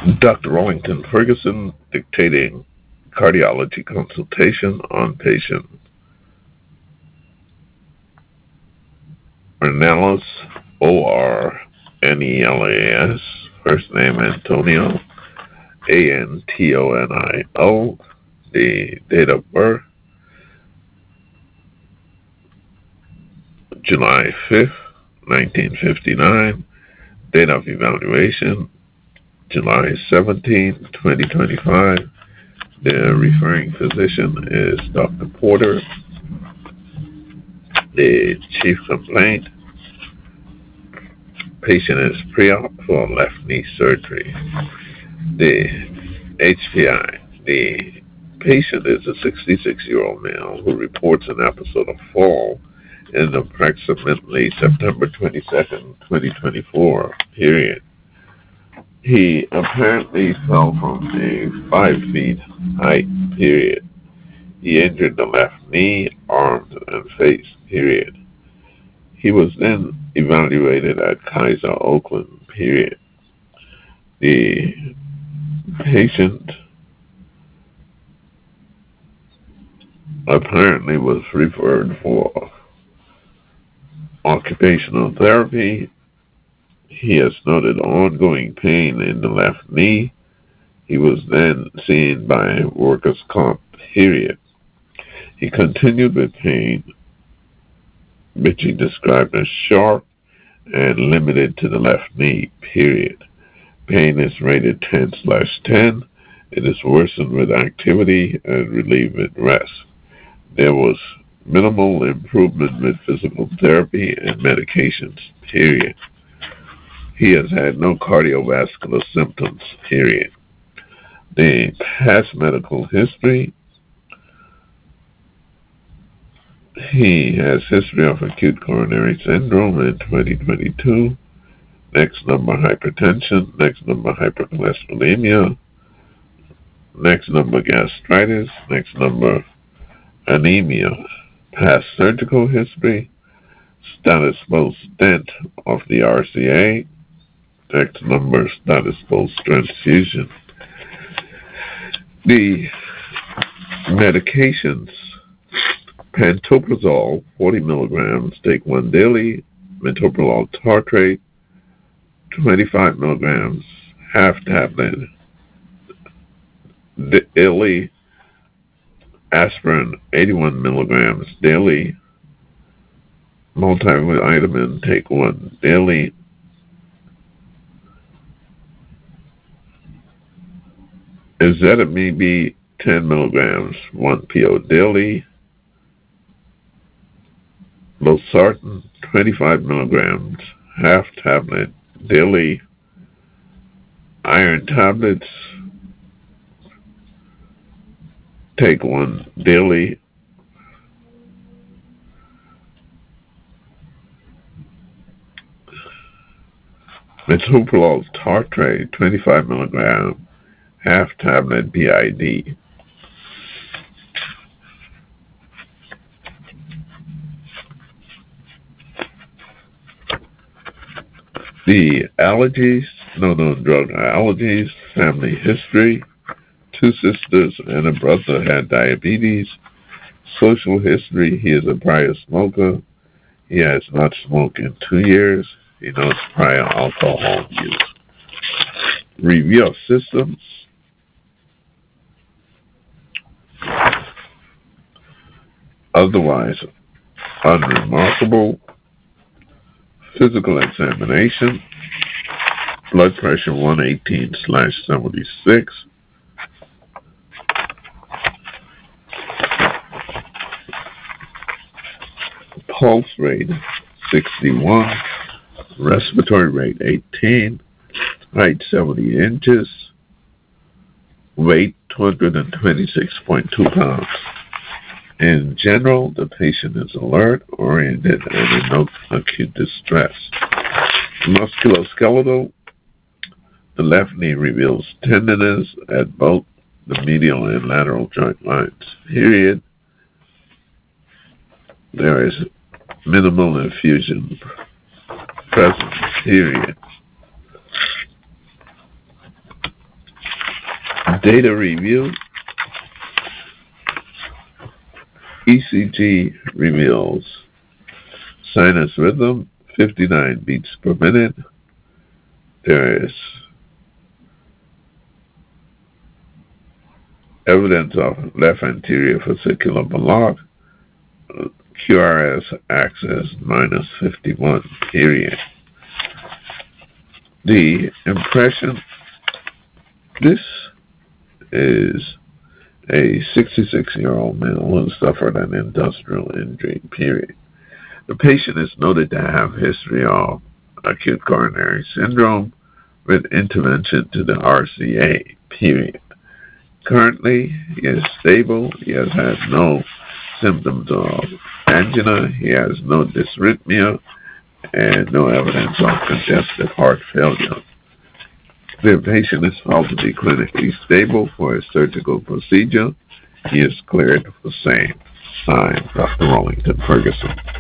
Dr. Wellington Ferguson dictating cardiology consultation on patient Ornelas, Ornelas, first name Antonio, Antonio, the date of birth, July 5th, 1959, date of evaluation, July 17th, 2025. The referring physician is Dr. Porter. The chief complaint, patient is pre-op for left knee surgery. The HPI, the patient is a 66-year-old male who reports an episode of fall in approximately September 22nd, 2024 period. He apparently fell from a 5 feet height period. He injured the left knee, arms, and face period. He was then evaluated at Kaiser Oakland period. The patient apparently was referred for occupational therapy. He has noted ongoing pain in the left knee. He was then seen by workers' comp period. He continued with pain, which he described as sharp and limited to the left knee period. Pain is rated 10/10. It is worsened with activity and relieved with rest. There was minimal improvement with physical therapy and medications, period. He has had no cardiovascular symptoms, period. The past medical history, he has history of acute coronary syndrome in 2022, next number hypertension, next number hypercholesterolemia, next number gastritis, next number anemia, past surgical history, status post stent of the RCA, next number status post transfusion. The medications, pantoprazole 40 milligrams, take one daily, metoprolol tartrate 25 milligrams, half tablet daily, aspirin 81 milligrams daily, multivitamin take one daily, ezetimibe 10 milligrams, 1 PO daily, losartan 25 milligrams, half tablet daily, iron tablets take one daily, metoprolol tartrate 25 milligrams, half tablet BID. The allergies, no known drug allergies, family history, 2 sisters and a brother had diabetes, social history, he is a prior smoker, he has not smoked in 2 years, he knows prior alcohol use. Review of systems, otherwise unremarkable. Physical examination, blood pressure 118/76, pulse rate 61, respiratory rate 18, height 70 inches, weight 226.2 pounds. In general, the patient is alert, oriented, and in no acute distress. Musculoskeletal, the left knee reveals tenderness at both the medial and lateral joint lines. Period. There is minimal infusion present. Period. Data review. ECG reveals sinus rhythm 59 beats per minute. There is evidence of left anterior fascicular block. QRS axis minus 51, period. The impression, this is a 66-year-old male who suffered an industrial injury, period. The patient is noted to have history of acute coronary syndrome with intervention to the RCA, period. Currently, he is stable. He has had no symptoms of angina. He has no dysrhythmia and no evidence of congestive heart failure. The patient is felt to be clinically stable for a surgical procedure. He is cleared for same. Signed, Dr. Rollington Ferguson.